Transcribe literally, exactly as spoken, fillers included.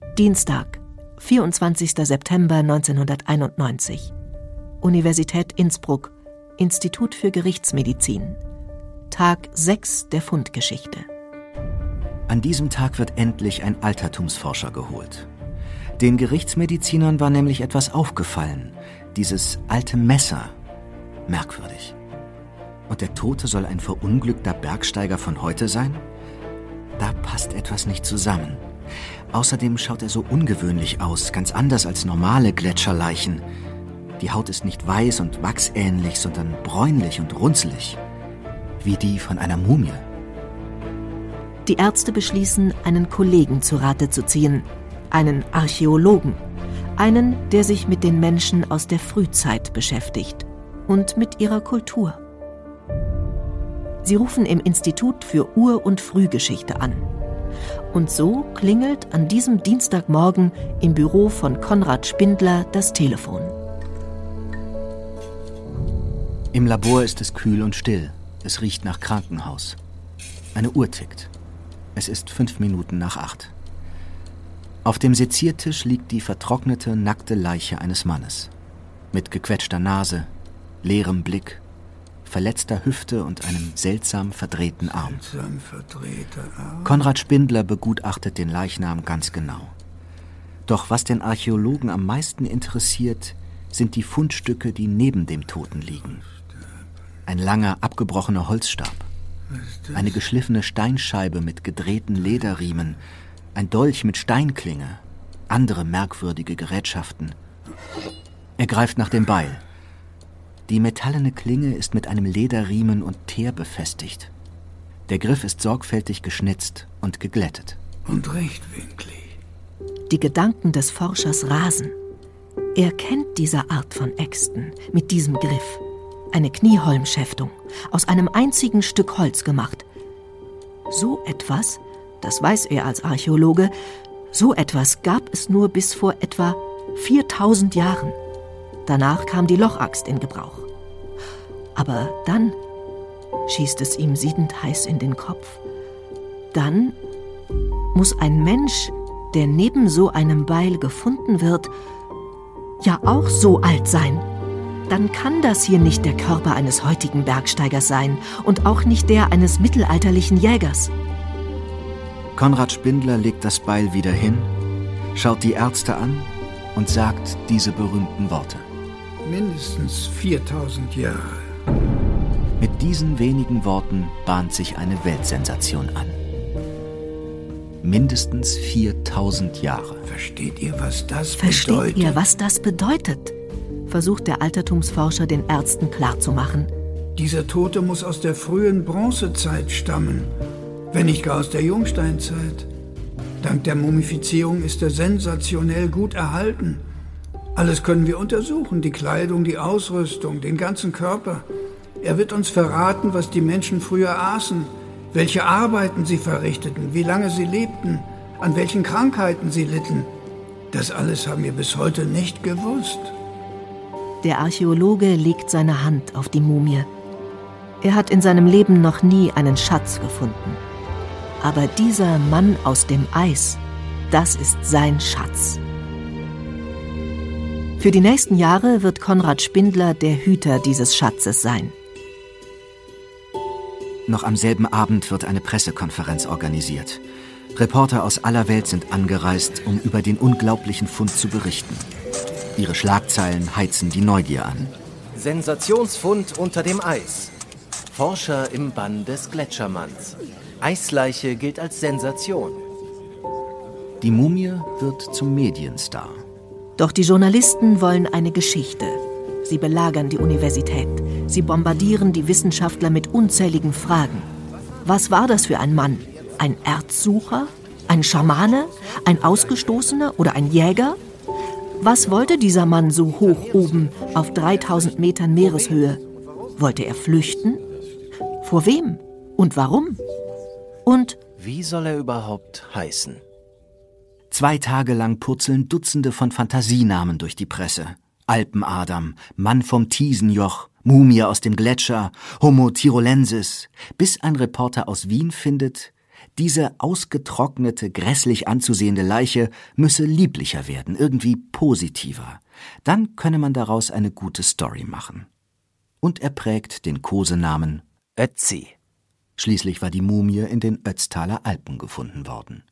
Dienstag, vierundzwanzigster September neunzehnhunderteinundneunzig. Universität Innsbruck, Institut für Gerichtsmedizin. Tag sechs der Fundgeschichte. An diesem Tag wird endlich ein Altertumsforscher geholt. Den Gerichtsmedizinern war nämlich etwas aufgefallen. Dieses alte Messer. Merkwürdig. Und der Tote soll ein verunglückter Bergsteiger von heute sein? Da passt etwas nicht zusammen. Außerdem schaut er so ungewöhnlich aus, ganz anders als normale Gletscherleichen. Die Haut ist nicht weiß und wachsähnlich, sondern bräunlich und runzelig. Wie die von einer Mumie. Die Ärzte beschließen, einen Kollegen zu Rate zu ziehen, einen Archäologen, einen, der sich mit den Menschen aus der Frühzeit beschäftigt und mit ihrer Kultur. Sie rufen im Institut für Ur- und Frühgeschichte an. Und so klingelt an diesem Dienstagmorgen im Büro von Konrad Spindler das Telefon. Im Labor ist es kühl und still. Es riecht nach Krankenhaus. Eine Uhr tickt. Es ist fünf Minuten nach acht. Auf dem Seziertisch liegt die vertrocknete, nackte Leiche eines Mannes. Mit gequetschter Nase, leerem Blick, verletzter Hüfte und einem seltsam verdrehten Arm. Seltsam verdrehter Arm. Konrad Spindler begutachtet den Leichnam ganz genau. Doch was den Archäologen am meisten interessiert, sind die Fundstücke, die neben dem Toten liegen. Ein langer, abgebrochener Holzstab, eine geschliffene Steinscheibe mit gedrehten Lederriemen, ein Dolch mit Steinklinge, andere merkwürdige Gerätschaften. Er greift nach dem Beil. Die metallene Klinge ist mit einem Lederriemen und Teer befestigt. Der Griff ist sorgfältig geschnitzt und geglättet. Und rechtwinklig. Die Gedanken des Forschers rasen. Er kennt diese Art von Äxten mit diesem Griff. Eine Knieholmschäftung, aus einem einzigen Stück Holz gemacht. So etwas, das weiß er als Archäologe, so etwas gab es nur bis vor etwa viertausend Jahren. Danach kam die Lochaxt in Gebrauch. Aber dann schießt es ihm siedend heiß in den Kopf. Dann muss ein Mensch, der neben so einem Beil gefunden wird, ja auch so alt sein. Dann kann das hier nicht der Körper eines heutigen Bergsteigers sein und auch nicht der eines mittelalterlichen Jägers. Konrad Spindler legt das Beil wieder hin, schaut die Ärzte an und sagt diese berühmten Worte. Mindestens viertausend Jahre. Mit diesen wenigen Worten bahnt sich eine Weltsensation an. Mindestens viertausend Jahre. Versteht ihr, was das Versteht bedeutet? Versteht ihr, was das bedeutet? Versucht der Altertumsforscher den Ärzten klarzumachen. Dieser Tote muss aus der frühen Bronzezeit stammen, wenn nicht gar aus der Jungsteinzeit. Dank der Mumifizierung ist er sensationell gut erhalten. Alles können wir untersuchen, die Kleidung, die Ausrüstung, den ganzen Körper. Er wird uns verraten, was die Menschen früher aßen, welche Arbeiten sie verrichteten, wie lange sie lebten, an welchen Krankheiten sie litten. Das alles haben wir bis heute nicht gewusst. Der Archäologe legt seine Hand auf die Mumie. Er hat in seinem Leben noch nie einen Schatz gefunden. Aber dieser Mann aus dem Eis, das ist sein Schatz. Für die nächsten Jahre wird Konrad Spindler der Hüter dieses Schatzes sein. Noch am selben Abend wird eine Pressekonferenz organisiert. Reporter aus aller Welt sind angereist, um über den unglaublichen Fund zu berichten. Ihre Schlagzeilen heizen die Neugier an. Sensationsfund unter dem Eis. Forscher im Bann des Gletschermanns. Eisleiche gilt als Sensation. Die Mumie wird zum Medienstar. Doch die Journalisten wollen eine Geschichte. Sie belagern die Universität. Sie bombardieren die Wissenschaftler mit unzähligen Fragen. Was war das für ein Mann? Ein Erzsucher? Ein Schamane? Ein Ausgestoßener oder ein Jäger? Was wollte dieser Mann so hoch oben auf dreitausend Metern Meereshöhe? Wollte er flüchten? Vor wem? Und warum? Und wie soll er überhaupt heißen? Zwei Tage lang purzeln Dutzende von Fantasienamen durch die Presse. Alpenadam, Mann vom Thiesenjoch, Mumie aus dem Gletscher, Homo tyrolensis, bis ein Reporter aus Wien findet, diese ausgetrocknete, grässlich anzusehende Leiche müsse lieblicher werden, irgendwie positiver. Dann könne man daraus eine gute Story machen. Und er prägt den Kosenamen Ötzi. Schließlich war die Mumie in den Ötztaler Alpen gefunden worden.